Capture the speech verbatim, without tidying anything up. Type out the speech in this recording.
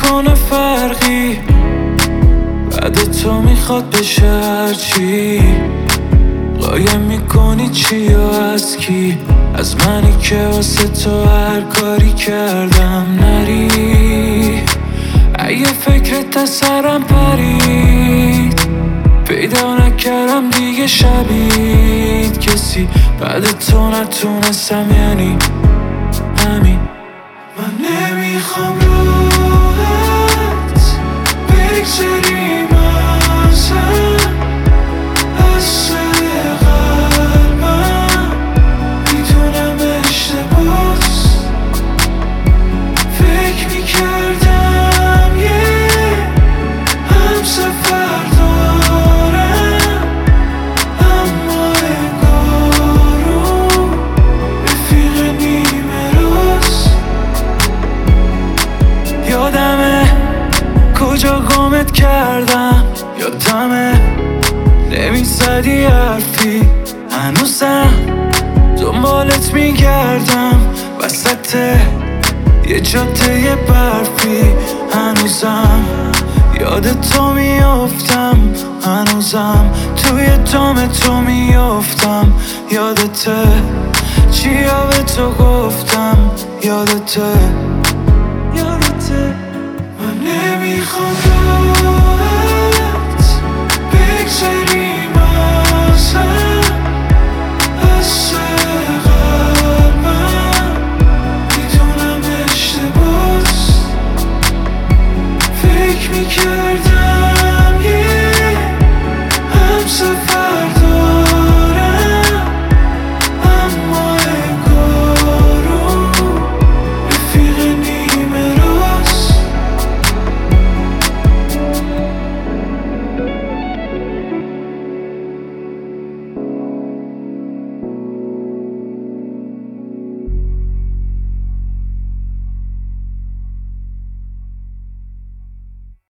نمیکنه فرقی، بعد تو میخواد بشه هرچی. قایم میکنی چی و از کی؟ از منی که واسه تو هر کاری کردم نری. اگه فکرت از سرم پرید، پیدا نکردم دیگه شبید کسی بعد تو نتونستم، یعنی همین. من نمیخوام راحت بگذریم ازم، از سر قلبم میتونم اشتباس. فکر میکردم یه همسفر دارم، اما انگارو رفیق نیمه راست. یادمه کجا گمت کردم، یادمه نمیزدی حرفی، هنوزم دنبالت میگردم وسط یه جاده برفی. هنوزم یاد تو میافتم، هنوزم توی دام تو میافتم. یادته چیا به تو گفتم، یادته یادته. من نمیخوام